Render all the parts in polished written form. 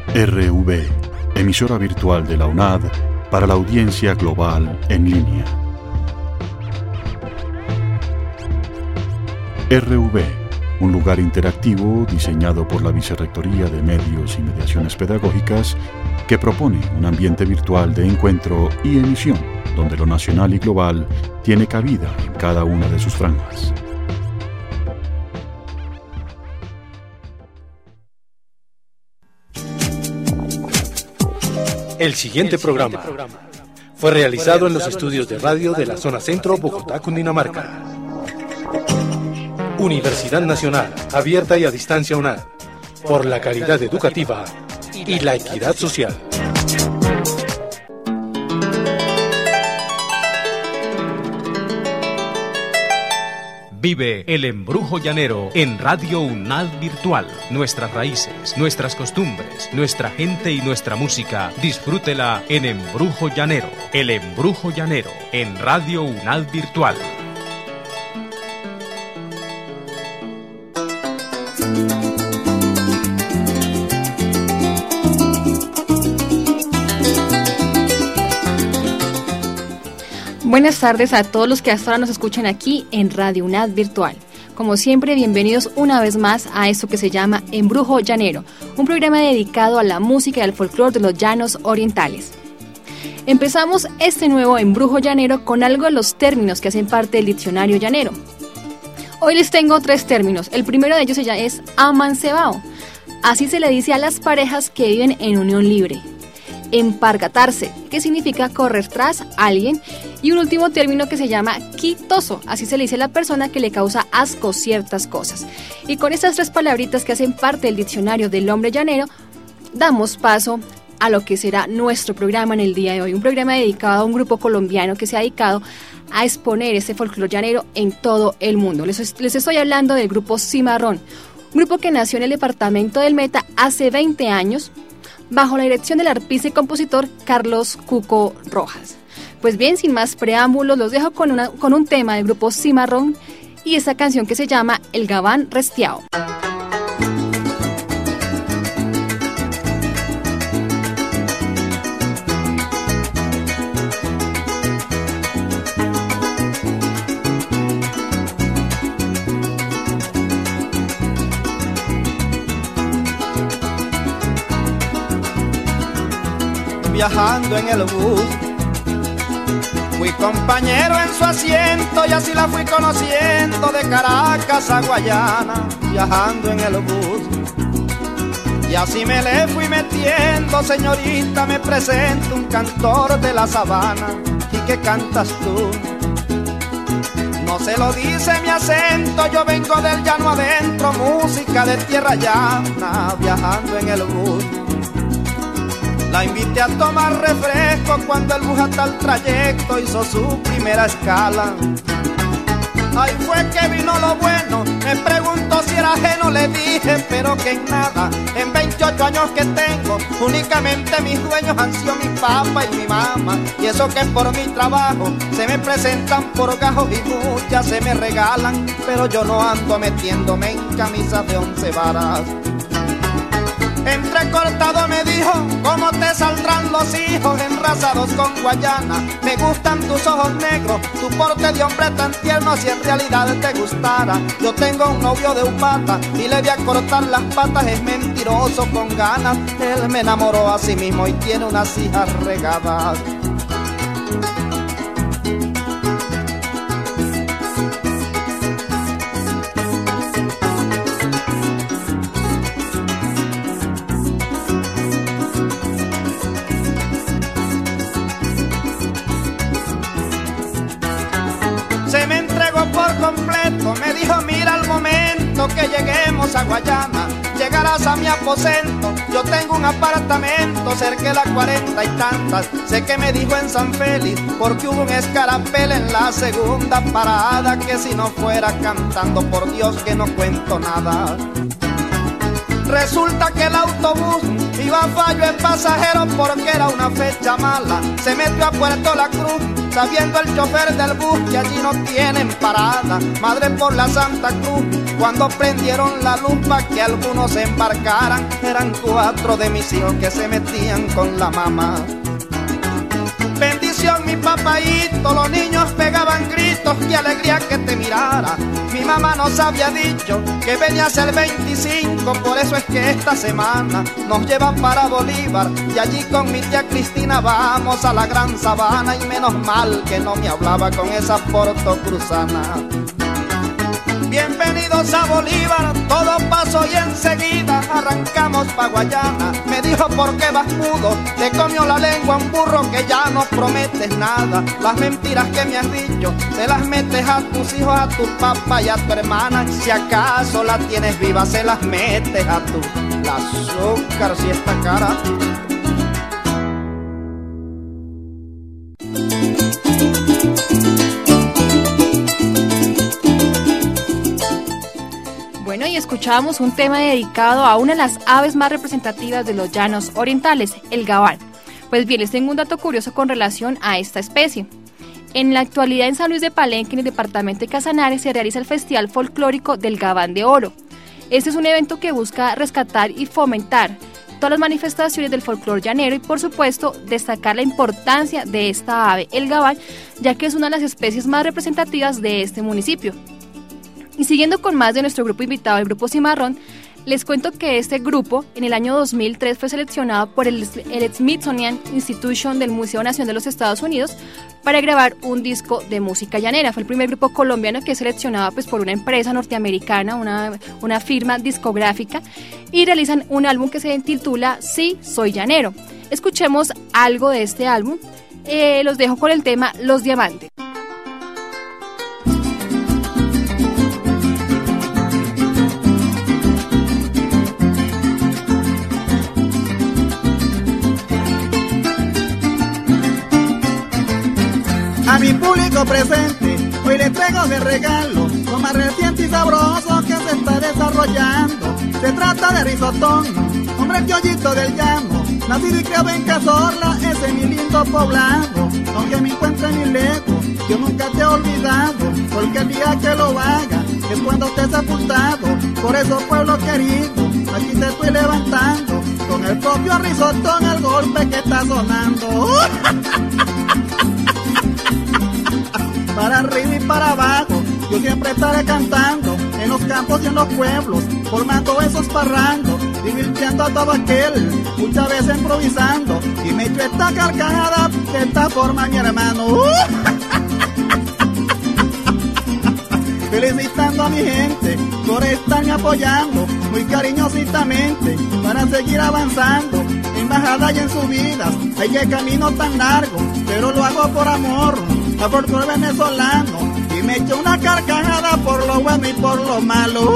RV, emisora virtual de la UNAD para la audiencia global en línea. RV, un lugar interactivo diseñado por la Vicerrectoría de Medios y Mediaciones Pedagógicas que propone un ambiente virtual de encuentro y emisión donde lo nacional y global tiene cabida en cada una de sus franjas. El siguiente programa fue realizado en los estudios de radio de la zona centro, Bogotá, Cundinamarca. Universidad Nacional, abierta y a distancia UNAD, por la calidad educativa y la equidad social. Vive el embrujo llanero en Radio UNAD Virtual. Nuestras raíces, nuestras costumbres, nuestra gente y nuestra música. Disfrútela en Embrujo Llanero. El embrujo llanero en Radio UNAD Virtual. Buenas tardes a todos los que hasta ahora nos escuchan aquí en Radio UNAD Virtual. Como siempre, bienvenidos una vez más a esto que se llama Embrujo Llanero, un programa dedicado a la música y al folclore de los llanos orientales. Empezamos este nuevo Embrujo Llanero con algo de los términos que hacen parte del diccionario llanero. Hoy les tengo 3 términos. El primero de ellos es amancebao. Así se le dice a las parejas que viven en unión libre. Empargatarse, que significa correr tras alguien, y un último término que se llama quitoso, así se le dice a la persona que le causa asco ciertas cosas. Y con estas 3 palabritas que hacen parte del diccionario del hombre llanero, damos paso a lo que será nuestro programa en el día de hoy, un programa dedicado a un grupo colombiano que se ha dedicado a exponer este folclore llanero en todo el mundo. Les estoy hablando del grupo Cimarrón, un grupo que nació en el departamento del Meta hace 20 años, bajo la dirección del arpista y compositor Carlos Cuco Rojas. Pues bien, sin más preámbulos, los dejo con un tema del grupo Cimarrón y esa canción que se llama El Gabán Restiao. Viajando en el bus, fui compañero en su asiento y así la fui conociendo de Caracas a Guayana, viajando en el bus. Y así me le fui metiendo, señorita, me presento, un cantor de la sabana. ¿Y qué cantas tú? No se lo dice mi acento, yo vengo del llano adentro, música de tierra llana, viajando en el bus. La invité a tomar refresco cuando el bus hasta el trayecto hizo su primera escala. Ahí fue que vino lo bueno, me preguntó si era ajeno, le dije pero que en nada. En 28 años que tengo, únicamente mis dueños han sido mi papá y mi mamá. Y eso que por mi trabajo se me presentan por gajos y muchas se me regalan, pero yo no ando metiéndome en camisas de 11 varas. Entrecortado me dijo, ¿cómo te saldrán los hijos enrasados con Guayana? Me gustan tus ojos negros, tu porte de hombre tan tierno, si en realidad te gustara. Yo tengo un novio de Upata y le voy a cortar las patas, es mentiroso con ganas. Él me enamoró a sí mismo y tiene unas hijas regadas. Se me entregó por completo, me dijo mira al momento que lleguemos a Guayana, llegarás a mi aposento, yo tengo un apartamento cerca de las 40 y tantas, sé que me dijo en San Félix, porque hubo un escarapel en la segunda parada, que si no fuera cantando por Dios que no cuento nada. Resulta que el autobús iba a fallo en pasajeros porque era una fecha mala, se metió a Puerto La Cruz sabiendo el chofer del bus que allí no tienen parada. Madre por la Santa Cruz, cuando prendieron la luz pa' que algunos se embarcaran, eran 4 de mis hijos que se metían con la mamá. Bendición mi papaíto, los niños pegaban gritos, qué alegría que te mirara. Mi mamá nos había dicho que venías el 25, por eso es que esta semana nos llevan para Bolívar y allí con mi tía Cristina vamos a la Gran Sabana. Y menos mal que no me hablaba con esa portocruzana. Bienvenidos a Bolívar, todo pasó y enseguida arrancamos pa' Guayana. Me dijo, ¿por qué vas mudo? Te comió la lengua un burro que ya no prometes nada. Las mentiras que me has dicho, se las metes a tus hijos, a tu papá y a tu hermana. Si acaso la tienes viva, se las metes a tu. La azúcar si está cara. Bueno, y escuchábamos un tema dedicado a una de las aves más representativas de los llanos orientales, el gabán. Pues bien, les tengo un dato curioso con relación a esta especie. En la actualidad en San Luis de Palenque, en el departamento de Casanare, se realiza el Festival Folclórico del Gabán de Oro. Este es un evento que busca rescatar y fomentar todas las manifestaciones del folclore llanero y, por supuesto, destacar la importancia de esta ave, el gabán, ya que es una de las especies más representativas de este municipio. Y siguiendo con más de nuestro grupo invitado, el Grupo Cimarrón, les cuento que este grupo en el año 2003 fue seleccionado por el Smithsonian Institution del Museo Nacional de los Estados Unidos para grabar un disco de música llanera. Fue el primer grupo colombiano que es seleccionado pues, por una empresa norteamericana, una firma discográfica, y realizan un álbum que se titula Sí, Soy Llanero. Escuchemos algo de este álbum. Los dejo con el tema Los Diamantes. A mi público presente, hoy le traigo de regalo lo más reciente y sabroso que se está desarrollando. Se trata de risotón, hombre piollito del llano, nacido y criado en Cazorla, ese es mi lindo poblado. Aunque me encuentre muy lejos, yo nunca te he olvidado, porque el día que lo haga es cuando esté sepultado. Por eso, pueblo querido, aquí te estoy levantando, con el propio risotón el golpe que está sonando. Para arriba y para abajo, yo siempre estaré cantando, en los campos y en los pueblos, formando esos parrandos, divirtiendo a todo aquel, muchas veces improvisando, y me echo esta carcajada de esta forma, mi hermano. Felicitando a mi gente por estarme apoyando, muy cariñosamente, para seguir avanzando, en bajada y en subidas, hay que camino tan largo, pero lo hago por amor, a folclore venezolano, y me echo una carcajada por lo bueno y por lo malo.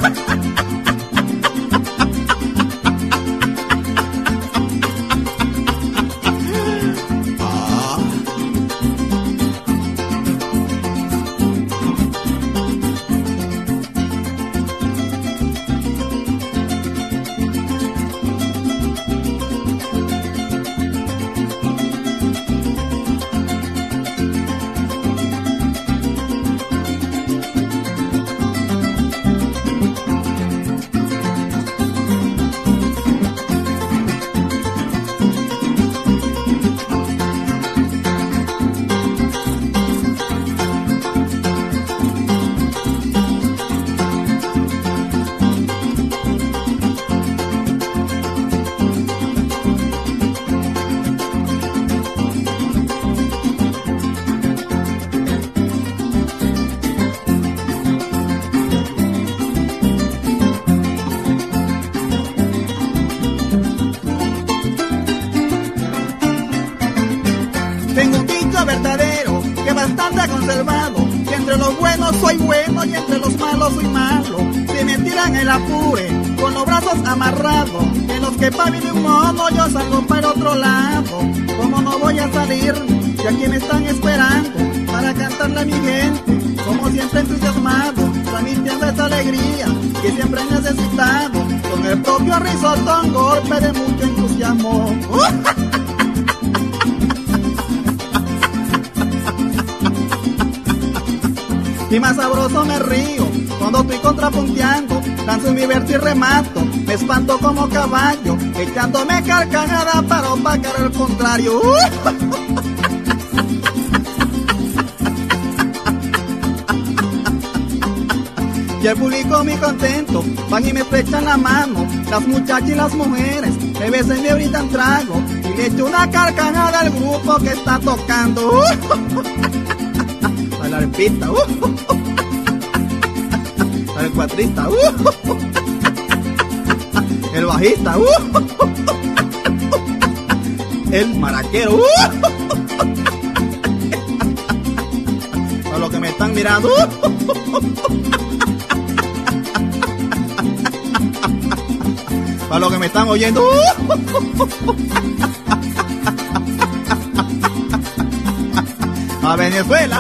Verdadero, que bastante ha conservado, que entre los buenos soy bueno y entre los malos soy malo. Si me tiran el apure, con los brazos amarrados, en los que pavi de un mono yo salgo para el otro lado. Como no voy a salir, y aquí me están esperando, para cantarle a mi gente, como siempre entusiasmado, transmitiendo esa alegría que siempre he necesitado, con el propio risotón, golpe de mucho entusiasmo. y más sabroso me río cuando estoy contrapunteando, danzo en mi verso y remato, me espanto como caballo, echándome carcajada para opacar el contrario. Y el público muy contento, van y me estrechan la mano, las muchachas y las mujeres, me besan y me brindan trago, y le echo una carcajada al grupo que está tocando. A la arpista, al cuatrista, el bajista, el maraquero, a los que me están mirando. Para los que me están oyendo. A Venezuela.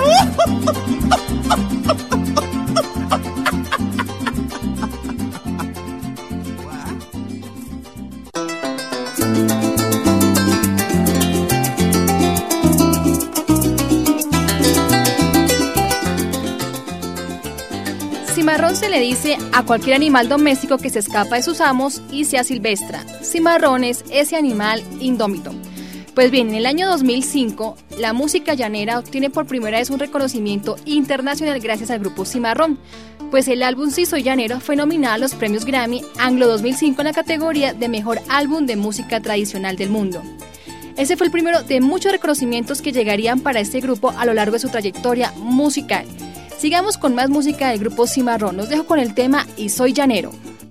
Cimarrón se le dice a cualquier animal doméstico que se escapa de sus amos y se asilvestra. Cimarrón es ese animal indómito. Pues bien, en el año 2005, la música llanera obtiene por primera vez un reconocimiento internacional gracias al grupo Cimarrón, pues el álbum Sí Soy Llanero fue nominado a los premios Grammy Anglo 2005 en la categoría de Mejor Álbum de Música Tradicional del Mundo. Ese fue el primero de muchos reconocimientos que llegarían para este grupo a lo largo de su trayectoria musical. Sigamos con más música del grupo Cimarrón. Los dejo con el tema Y Soy Llanero.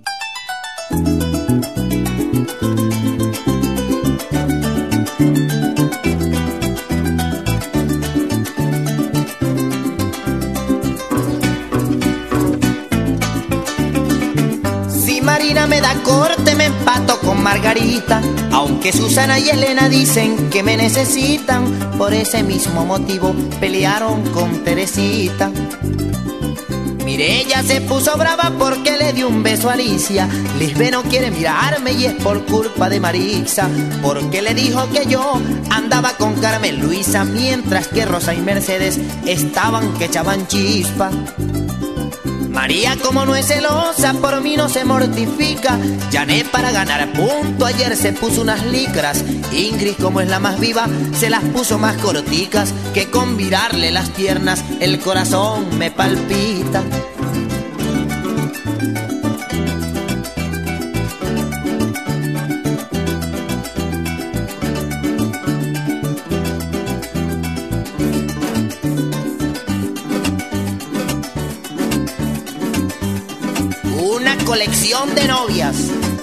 Si Marina me da corte, me empato con Margarita, aunque Susana y Elena dicen que me necesitan. Por ese mismo motivo pelearon con Teresita. Mireya se puso brava porque le dio un beso a Alicia. Lisbeth no quiere mirarme y es por culpa de Marisa, porque le dijo que yo andaba con Carmen Luisa, mientras que Rosa y Mercedes estaban que echaban chispa. María, como no es celosa, por mí no se mortifica. Llané para ganar punto, ayer se puso unas licras. Ingrid, como es la más viva, se las puso más corticas, que con virarle las piernas el corazón me palpita. Una colección de novias.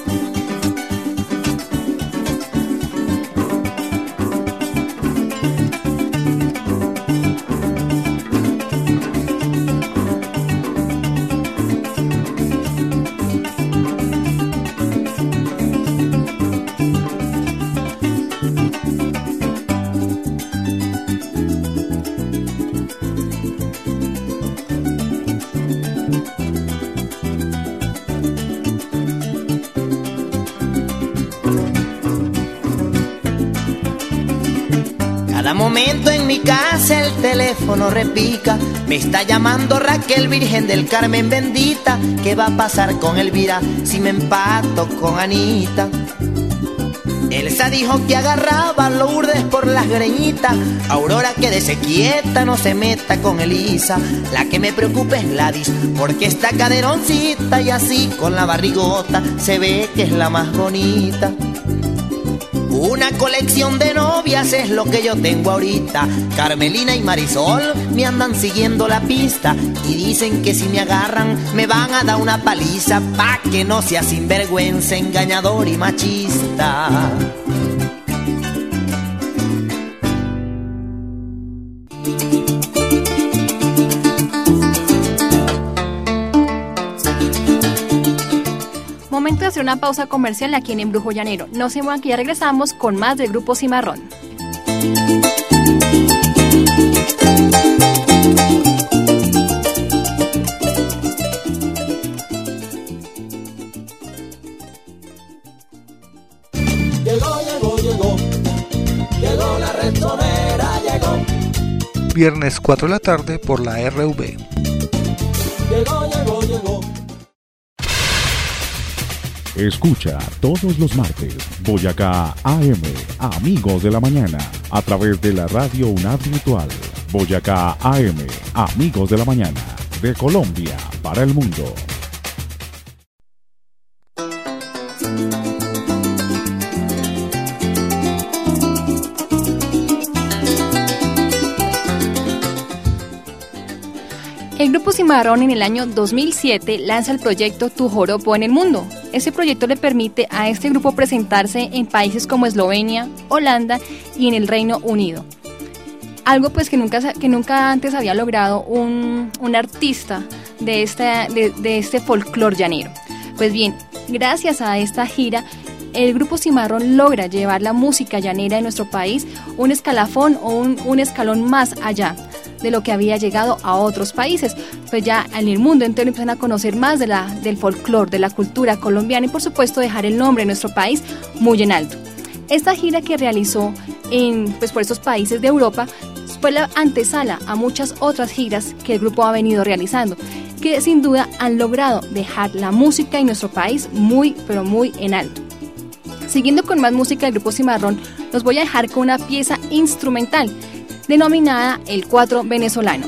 Cada momento en mi casa el teléfono repica. Me está llamando Raquel, Virgen del Carmen bendita. ¿Qué va a pasar con Elvira si me empato con Anita? Elsa dijo que agarraba a Lourdes por las greñitas. Aurora, quédese quieta, no se meta con Elisa. La que me preocupa es Gladys, porque está caderoncita y así con la barrigota se ve que es la más bonita. Una colección de novias es lo que yo tengo ahorita. Carmelina y Marisol me andan siguiendo la pista y dicen que si me agarran me van a dar una paliza, pa' que no sea sinvergüenza, engañador y machista. Momento de hacer una pausa comercial aquí en Embrujo Llanero. No se muevan que ya regresamos con más del grupo Cimarrón. Llegó la Restonera, llegó. Viernes 4 de la tarde por la RV. Escucha todos los martes Boyacá AM, Amigos de la Mañana, a través de la radio UNAD Virtual. Boyacá AM, Amigos de la Mañana, de Colombia para el mundo. El Grupo Cimarrón en el año 2007 lanza el proyecto Tu Joropo en el Mundo. Este proyecto le permite a este grupo presentarse en países como Eslovenia, Holanda y en el Reino Unido. Algo pues que nunca antes había logrado un artista de este folclore llanero. Pues bien, gracias a esta gira, el Grupo Cimarrón logra llevar la música llanera de nuestro país un escalafón o un escalón más allá de lo que había llegado a otros países. Pues ya en el mundo entero empiezan a conocer más del folclore, de la cultura colombiana y por supuesto dejar el nombre de nuestro país muy en alto. Esta gira que realizó por estos países de Europa fue la antesala a muchas otras giras que el grupo ha venido realizando, que sin duda han logrado dejar la música en nuestro país muy, pero muy en alto. Siguiendo con más música del Grupo Cimarrón, los voy a dejar con una pieza instrumental denominada El Cuatro Venezolano.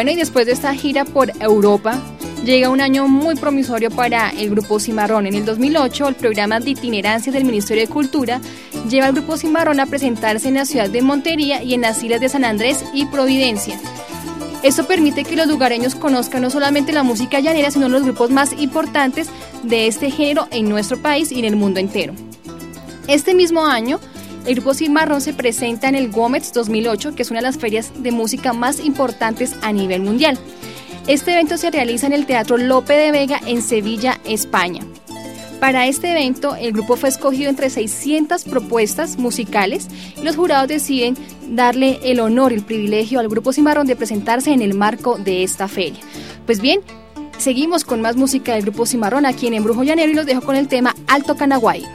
Bueno, y después de esta gira por Europa, llega un año muy promisorio para el Grupo Cimarrón. En el 2008, el programa de itinerancia del Ministerio de Cultura lleva al Grupo Cimarrón a presentarse en la ciudad de Montería y en las islas de San Andrés y Providencia. Esto permite que los lugareños conozcan no solamente la música llanera, sino los grupos más importantes de este género en nuestro país y en el mundo entero. Este mismo año, el Grupo Cimarrón se presenta en el Gómez 2008, que es una de las ferias de música más importantes a nivel mundial. Este evento se realiza en el Teatro Lope de Vega en Sevilla, España. Para este evento, el grupo fue escogido entre 600 propuestas musicales y los jurados deciden darle el honor y el privilegio al Grupo Cimarrón de presentarse en el marco de esta feria. Pues bien, seguimos con más música del Grupo Cimarrón aquí en Embrujo Llanero y los dejo con el tema Alto Canaguay.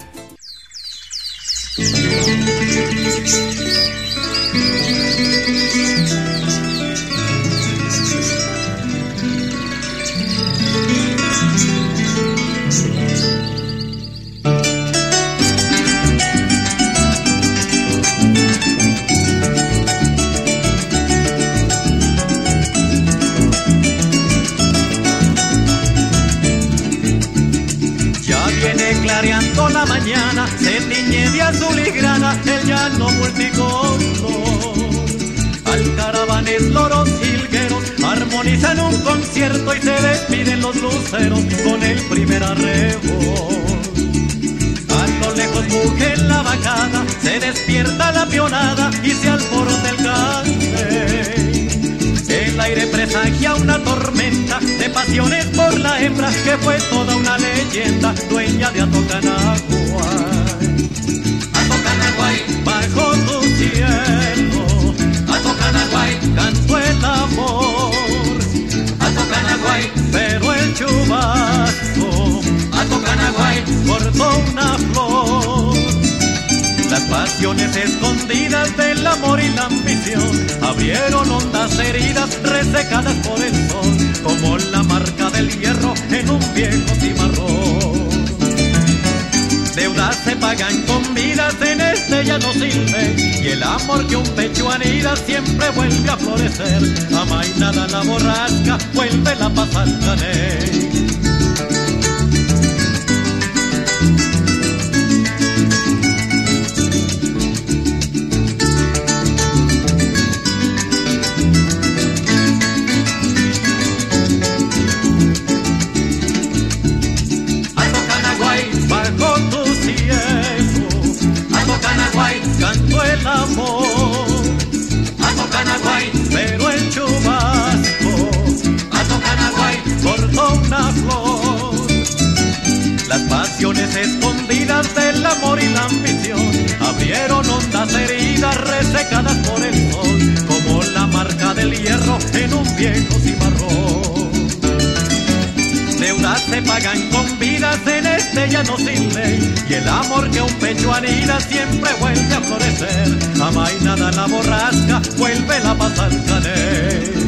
Clareando la mañana, se tiñe de azul y grana el llano multicolor. Alcaravanes, loros, jilgueros armonizan un concierto y se despiden los luceros con el primer arrebo. A lo lejos muge la vacada, se despierta la pionada y se alborota el cante. El aire presagia una tormenta de pasiones por la hembra que fue toda una leyenda, dueña de Atocanaguay. Atocanaguay, bajo tu cielo, Atocanaguay, canto el amor. Atocanaguay, pero el chubasco, Atocanaguay, cortó una flor. Las pasiones escondidas del amor y la ambición abrieron hondas heridas resecadas por el sol, como la marca del hierro en un viejo cimarrón. Deudas se pagan con vidas en este llano sin ley, y el amor que un pecho anida siempre vuelve a florecer. Amainada la borrasca, vuelve la paz al caney. Canto el amor, Atocanaguay, pero el chubasco, Atocanaguay, cortó una flor. Las pasiones escondidas del amor y la ambición abrieron hondas heridas resecadas por el sol, como la marca del hierro en un viejo cimarrón. Deudas se pagan con vidas en este llano sin ley, y el amor que un pecho anida siempre vuelve a florecer. Amainada la borrasca, vuelve la paz al caney.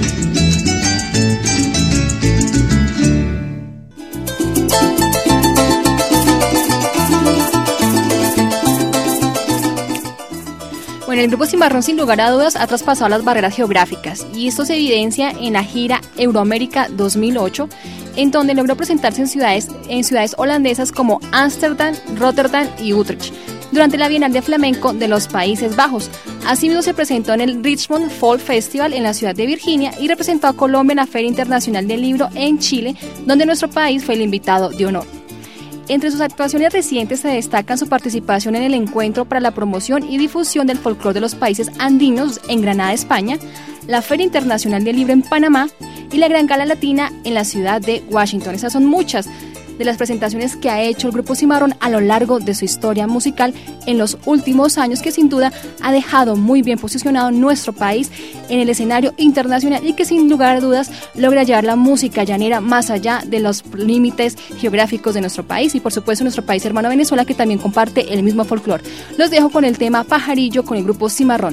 Bueno, el Grupo Cimarrón sin lugar a dudas ha traspasado las barreras geográficas y esto se evidencia en la gira Euroamérica 2008, en donde logró presentarse en ciudades holandesas como Ámsterdam, Rotterdam y Utrecht, durante la Bienal de Flamenco de los Países Bajos. Asimismo se presentó en el Richmond Folk Festival en la ciudad de Virginia y representó a Colombia en la Feria Internacional del Libro en Chile, donde nuestro país fue el invitado de honor. Entre sus actuaciones recientes se destacan su participación en el Encuentro para la Promoción y Difusión del Folclore de los Países Andinos en Granada, España, la Feria Internacional del Libro en Panamá y la Gran Gala Latina en la ciudad de Washington. Esas son muchas de las presentaciones que ha hecho el Grupo Cimarrón a lo largo de su historia musical en los últimos años, que sin duda ha dejado muy bien posicionado nuestro país en el escenario internacional y que sin lugar a dudas logra llevar la música llanera más allá de los límites geográficos de nuestro país y por supuesto nuestro país hermano Venezuela, que también comparte el mismo folclore. Los dejo con el tema Pajarillo con el Grupo Cimarrón.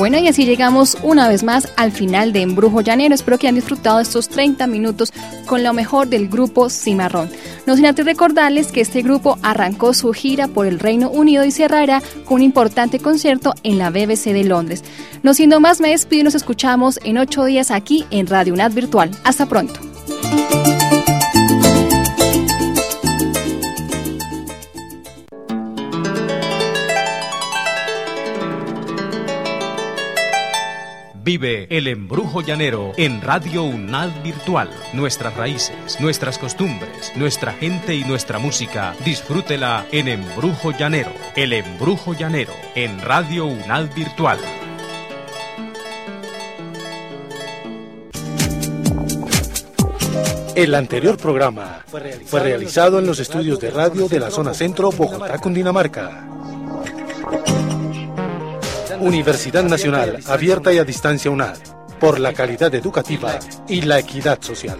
Bueno, y así llegamos una vez más al final de Embrujo Llanero. Espero que hayan disfrutado estos 30 minutos con lo mejor del grupo Cimarrón. No sin antes recordarles que este grupo arrancó su gira por el Reino Unido y cerrará con un importante concierto en la BBC de Londres. No siendo más, me despido y nos escuchamos en 8 días aquí en Radio UNAD Virtual. Hasta pronto. Vive el Embrujo Llanero en Radio UNAD Virtual. Nuestras raíces, nuestras costumbres, nuestra gente y nuestra música. Disfrútela en Embrujo Llanero. El Embrujo Llanero en Radio UNAD Virtual. El anterior programa fue realizado en los estudios de radio de la zona centro, Bogotá, Cundinamarca. Universidad Nacional, abierta y a distancia UNAD, por la calidad educativa y la equidad social.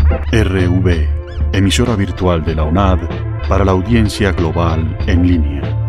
RV, emisora virtual de la UNAD para la audiencia global en línea.